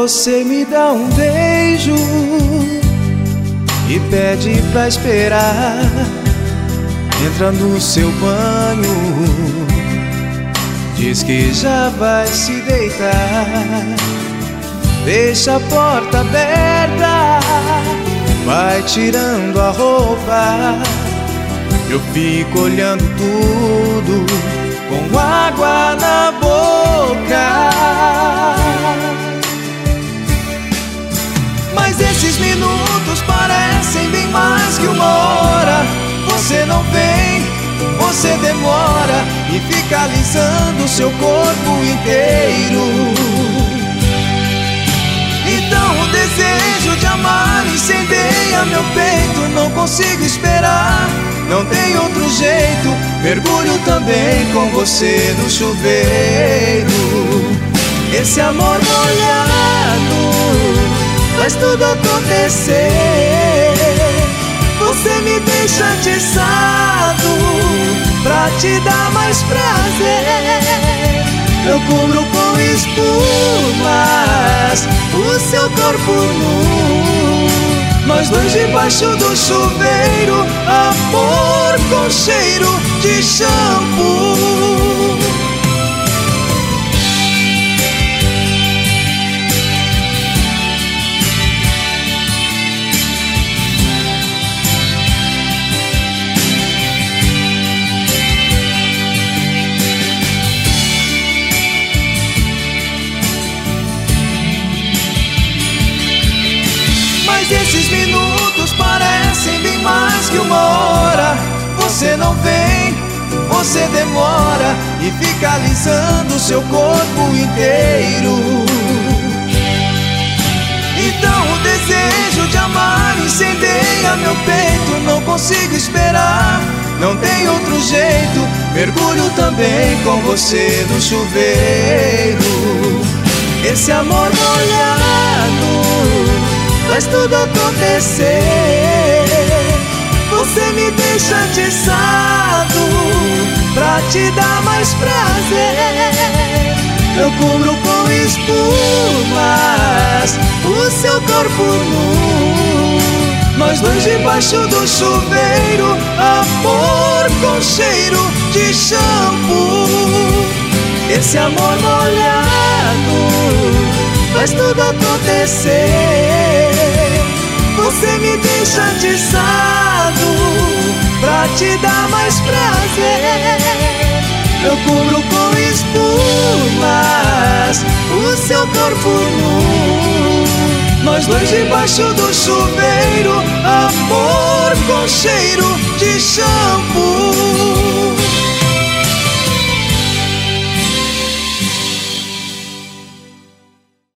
Você me dá um beijo e pede pra esperar. Entra no seu banho, diz que já vai se deitar. Deixa a porta aberta, vai tirando a roupa. Eu fico olhando tudo com água na boca. Mas esses minutos parecem bem mais que uma hora. Você não vem, você demora e fica alisando seu corpo inteiro. Então o desejo de amar incendeia meu peito. Não consigo esperar, não tem outro jeito. Mergulho também com você no chuveiro. Esse amor molhado faz tudo acontecer. Você me deixa atiçado pra te dar mais prazer. Eu cubro com espumas o seu corpo nu. Nós dois debaixo do chuveiro, amor com cheiro de shampoo. Mas esses minutos parecem bem mais que uma hora. Você não vem, você demora e fica alisando seu corpo inteiro. Então o desejo de amar incendeia meu peito. Não consigo esperar, não tem outro jeito. Mergulho também com você no chuveiro. Esse amor molhado faz tudo acontecer. Você me deixa atiçado pra te dar mais prazer. Eu cubro com espumas o seu corpo nu. Nós dois debaixo do chuveiro, amor com cheiro de shampoo. Esse amor molhado faz tudo acontecer. Você me deixa atiçado pra te dar mais prazer. Eu cubro com espumas o seu corpo nu. Nós dois debaixo do chuveiro, amor com cheiro de shampoo.